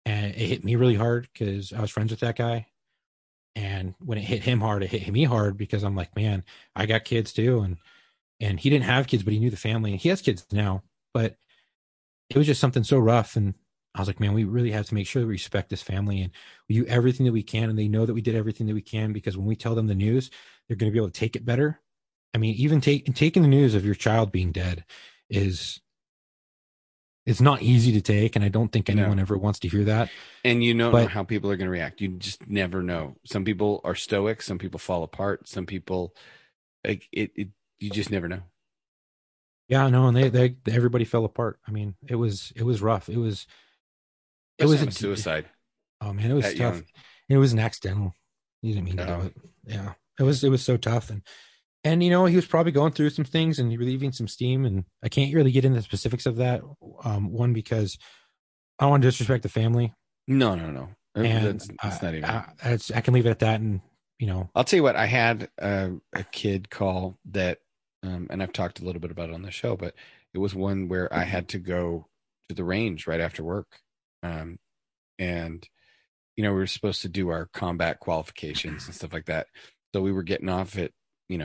C: and it hit me really hard because I was friends with that guy. And when it hit him hard, it hit me hard because I'm like, man, I got kids too, and he didn't have kids, but he knew the family, and he has kids now. But it was just something so rough, and I was like, man, we really have to make sure that we respect this family and we do everything that we can, and they know that we did everything that we can, because when we tell them the news, they're going to be able to take it better. I mean, even taking the news of your child being dead is it's not easy to take, and I don't think anyone ever wants to hear that.
B: And you don't know how people are going to react. You just never know. Some people are stoic. Some people fall apart. Some people, like it you just never know.
C: Yeah, no, and they everybody fell apart. I mean, it was rough. It was
B: a suicide.
C: Oh man, it was tough. Young. It was an accidental. He didn't mean to do it. Yeah, it was so tough, and you know, he was probably going through some things and relieving some steam, and I can't really get into the specifics of that. One, because I don't want to disrespect the family.
B: No.
C: And
B: that's not even.
C: I can leave it at that, and you know,
B: I'll tell you what. I had a kid call that, and I've talked a little bit about it on the show, but it was one where I had to go to the range right after work, and you know, we were supposed to do our combat qualifications and stuff like that. So we were getting off at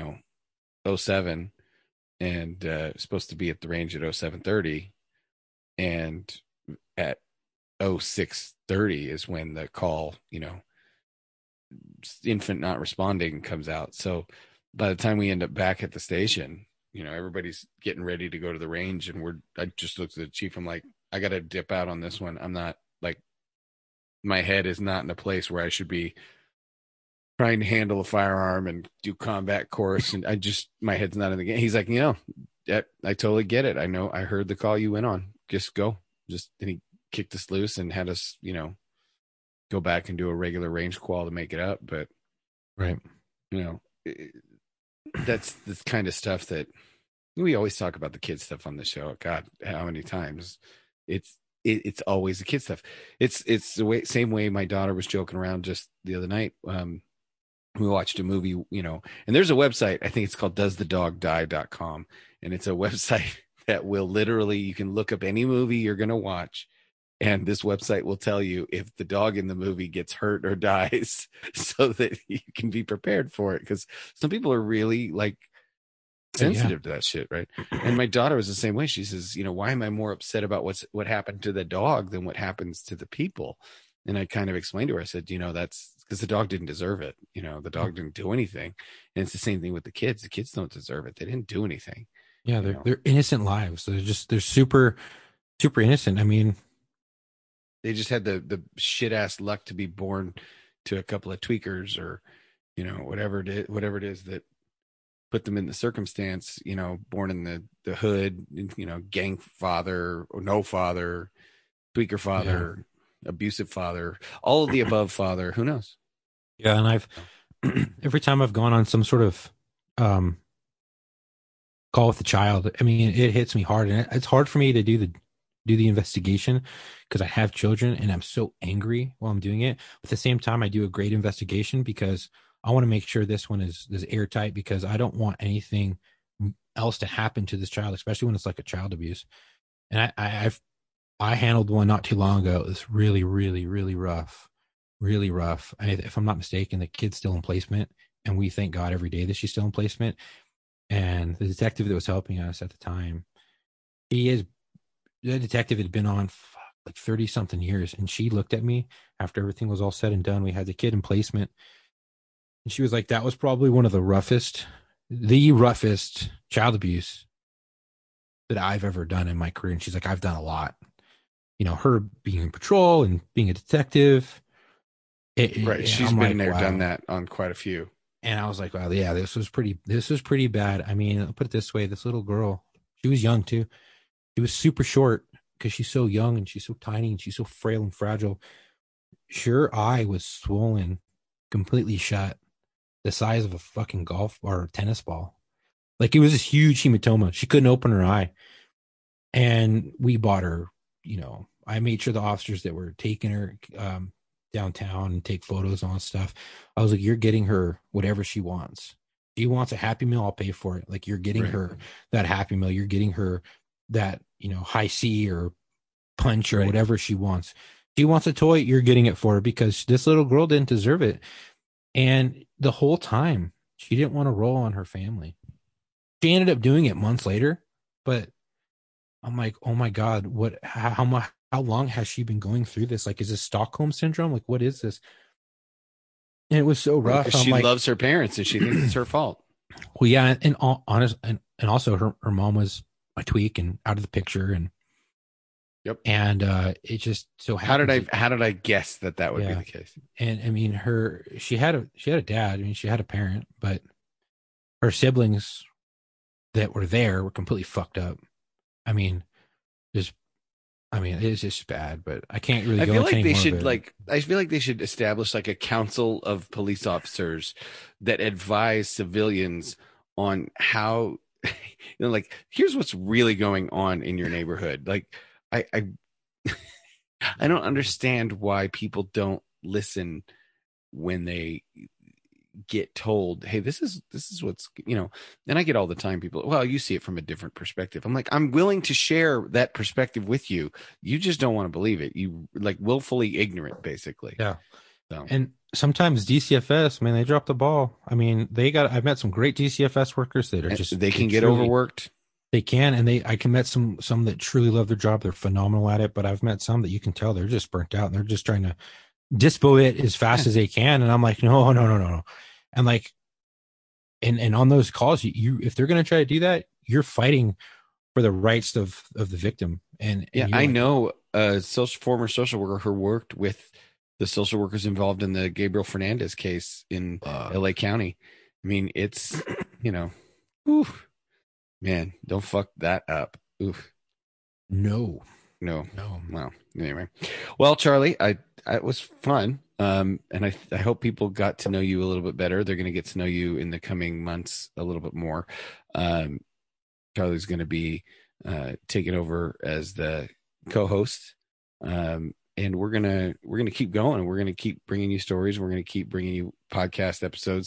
B: 07 and supposed to be at the range at 07:30, and at 06:30 is when the call, infant not responding comes out. So by the time we end up back at the station, everybody's getting ready to go to the range, and I just looked at the chief. I'm like, I got to dip out on this one. I'm not, like, my head is not in a place where I should be trying to handle a firearm and do combat course. And my head's not in the game. He's like, I totally get it. I know. I heard the call you went on. Just go. And he kicked us loose and had us, go back and do a regular range qual to make it up. But,
C: right.
B: That's the kind of stuff that we always talk about, the kid stuff on the show. God, how many times it's always the kid stuff. It's the same way my daughter was joking around just the other night. We watched a movie, and there's a website, I think it's called doesthedogdie.com. And it's a website that will literally, you can look up any movie you're going to watch, and this website will tell you if the dog in the movie gets hurt or dies so that you can be prepared for it. Because some people are really, like, sensitive to that shit, right? And my daughter was the same way. She says, why am I more upset about what happened to the dog than what happens to the people? And I kind of explained to her, I said, that's because the dog didn't deserve it. The dog didn't do anything. And it's the same thing with the kids. The kids don't deserve it. They didn't do anything.
C: Yeah, they're innocent lives. They're super, super innocent. I mean,
B: they just had the shit ass luck to be born to a couple of tweakers, or, whatever it is that put them in the circumstance, born in the hood, gang father or no father, tweaker father, abusive father, all of the above father, who knows?
C: Yeah. And I've, every time I've gone on some sort of, call with the child, I mean, it hits me hard, and it's hard for me to do the investigation because I have children and I'm so angry while I'm doing it. But at the same time, I do a great investigation because I want to make sure this one is airtight, because I don't want anything else to happen to this child, especially when it's like a child abuse. And I handled one not too long ago. It was really, really, really rough, really rough. If I'm not mistaken, the kid's still in placement, and we thank God every day that she's still in placement. And the detective that was helping us at the time, the detective had been on like 30 something years. And she looked at me after everything was all said and done. We had the kid in placement, and she was like, that was probably one of the roughest child abuse that I've ever done in my career. And she's like, I've done a lot, her being in patrol and being a detective.
B: Right. She's been there, done that on quite a few.
C: And I was like, wow, yeah, this was pretty bad. I mean, I'll put it this way. This little girl, she was young too. She was super short because she's so young and she's so tiny and she's so frail and fragile. Her eye was swollen, completely shut, the size of a fucking golf or tennis ball. Like, it was this huge hematoma. She couldn't open her eye. And we bought her, I made sure the officers that were taking her downtown and take photos on stuff, I was like, you're getting her whatever she wants. She wants a Happy Meal, I'll pay for it. Like, you're getting her that Happy Meal. You're getting her that, high C or punch or whatever she wants. She wants a toy, you're getting it for her because this little girl didn't deserve it. And the whole time, she didn't want to roll on her family. She ended up doing it months later, but I'm like, oh my God, how long has she been going through this? Like, is this Stockholm syndrome? Like, what is this? And it was so rough.
B: She loves her parents and she thinks it's her fault.
C: Well, yeah, and honest, and also her mom was a tweak and out of the picture, and
B: yep,
C: and it just so
B: happened. How did I guess that would be the case?
C: And I mean, she had a dad. I mean, she had a parent, but her siblings that were there were completely fucked up. I mean, it's just bad, but I can't really. I feel
B: like they should establish like a council of police officers that advise civilians on how, like, here's what's really going on in your neighborhood. Like, I don't understand why people don't listen when they get told, hey, this is what's, and I get all the time people, well, you see it from a different perspective. I'm like, I'm willing to share that perspective with you. You just don't want to believe it. You like willfully ignorant, basically.
C: Yeah. So. And sometimes DCFS, man, they drop the ball. I mean, I've met some great DCFS workers that are just,
B: they can get overworked.
C: They can, and I can met some that truly love their job. They're phenomenal at it, but I've met some that you can tell they're just burnt out and they're just trying to dispo it as fast as they can. And I'm like, no. And like, and on those calls, you if they're going to try to do that, you're fighting for the rights of the victim. And
B: I know a former social worker who worked with the social workers involved in the Gabriel Fernandez case in LA County. I mean, it's, oof, man, don't fuck that up. Oof.
C: No.
B: Well, anyway. Well, Charlie, it was fun. And I hope people got to know you a little bit better. They're going to get to know you in the coming months a little bit more. Charlie's going to be taking over as the co-host. And we're going to keep going. We're going to keep bringing you stories. We're going to keep bringing you podcast episodes.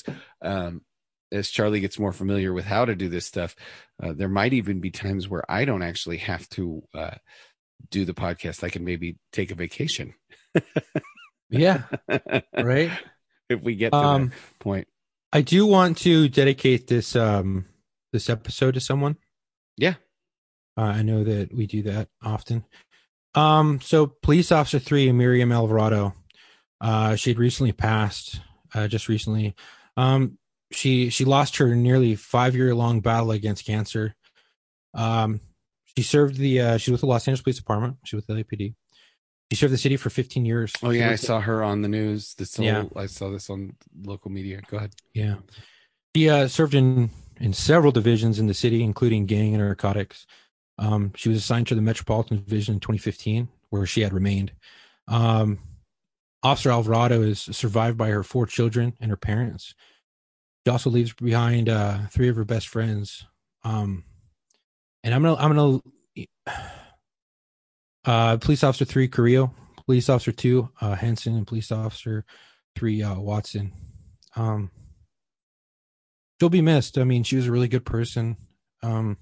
B: As Charlie gets more familiar with how to do this stuff, there might even be times where I don't actually have to do the podcast. I can maybe take a vacation.
C: Yeah. Right.
B: If we get to that point.
C: I do want to dedicate this episode to someone.
B: Yeah.
C: I know that we do that often. So Police Officer 3, Miriam Alvarado, she had recently passed, just recently. She lost her nearly 5-year-long battle against cancer. She served she was with the Los Angeles Police Department. She was with the LAPD. She served the city for 15 years.
B: Oh yeah, I saw her on the news. I saw this on local media. Go ahead.
C: Yeah, she served in several divisions in the city, including gang and narcotics. She was assigned to the Metropolitan Division in 2015, where she had remained. Officer Alvarado is survived by her 4 children and her parents. She also leaves behind 3 of her best friends. And I'm gonna Police Officer 3, Carrillo, Police Officer 2, Henson, and Police Officer 3, Watson. She'll be missed. I mean, she was a really good person. And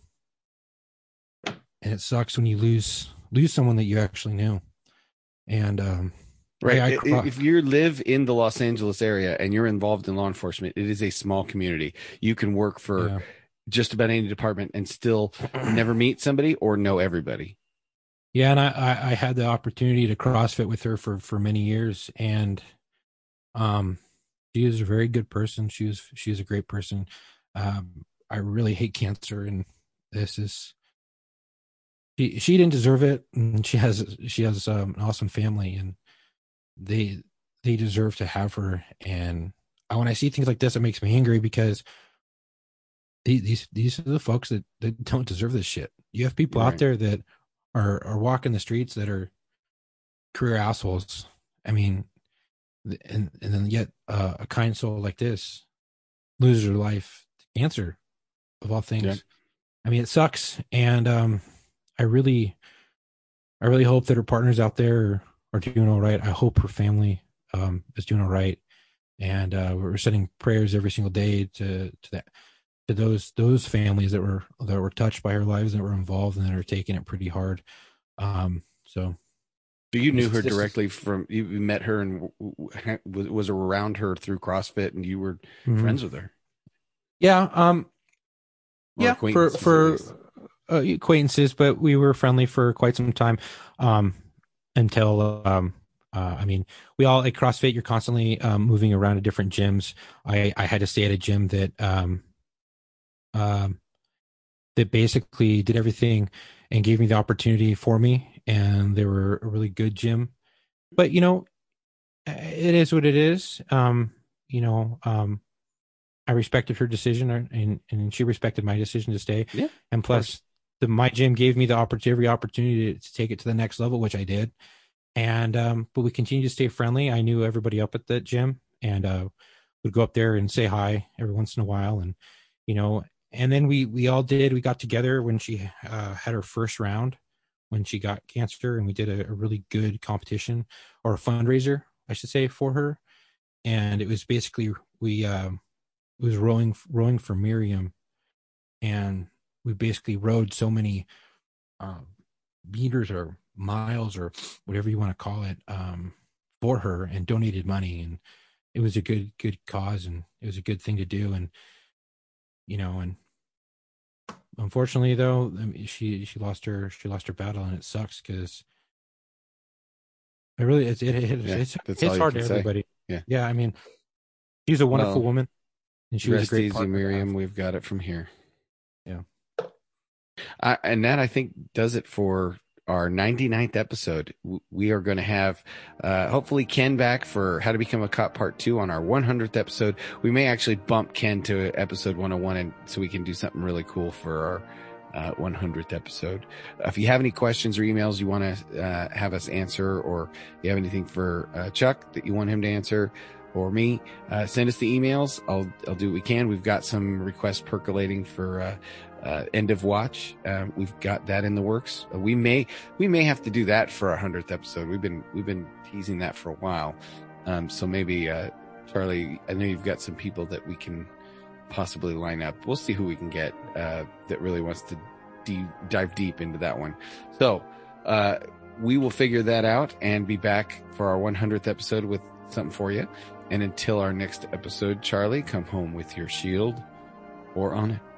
C: it sucks when you lose someone that you actually knew. And
B: right. If you live in the Los Angeles area and you're involved in law enforcement, it is a small community. You can work for just about any department and still never meet somebody or know everybody.
C: Yeah, and I had the opportunity to CrossFit with her for many years, and she was a very good person. She was a great person. I really hate cancer, and this is she didn't deserve it. And she has an awesome family, and they deserve to have her. And when I see things like this, it makes me angry because these are the folks that don't deserve this shit. You have people out there that are walking the streets that are career assholes. I mean, and then yet a kind soul like this loses her life to cancer, of all things. Yeah. I mean, it sucks, and I really hope that her partners out there are doing all right. I hope her family is doing all right, and we're sending prayers every single day to those families that were touched by her lives, that were involved and that are taking it pretty hard. So
B: But you knew her directly from, you met her and was around her through CrossFit, and you were friends with her.
C: Yeah. Yeah. For acquaintances, but we were friendly for quite some time. Until, I mean, we all at CrossFit, you're constantly moving around to different gyms. I had to stay at a gym that that basically did everything and gave me the opportunity for me. And they were a really good gym. But, you know, it is what it is. You know, I respected her decision, and she respected my decision to stay.
B: Yeah.
C: And plus, my gym gave me the every opportunity to take it to the next level, which I did. And but we continued to stay friendly. I knew everybody up at that gym, and would go up there and say hi every once in a while, and you know. And then we got together when she had her first round, when she got cancer, and we did a really good competition, or a fundraiser, I should say, for her. And it was basically it was rowing for Miriam, and we basically rowed so many meters or miles or whatever you want to call it for her, and donated money, and it was a good cause, and it was a good thing to do. And you know, and unfortunately though, I mean, she lost her battle, and it sucks because it really it's hard to everybody. Yeah, I mean, she's a wonderful woman, and she was a great partner.
B: Miriam, we've got it from here.
C: Yeah.
B: And that, I think, does it for our 99th episode. We are going to have hopefully Ken back for How to Become a Cop Part 2 on our 100th episode. We may actually bump Ken to episode 101, and so we can do something really cool for our 100th episode. If you have any questions or emails you want to have us answer, or you have anything for Chuck that you want him to answer, or me, send us the emails. I'll do what we can. We've got some requests percolating for end of watch. We've got that in the works. We may have to do that for our 100th episode. We've been teasing that for a while. So maybe Charlie, I know you've got some people that we can possibly line up. We'll see who we can get that really wants to dive deep into that one. So we will figure that out and be back for our 100th episode with something for you. And until our next episode, Charlie, come home with your shield or on it.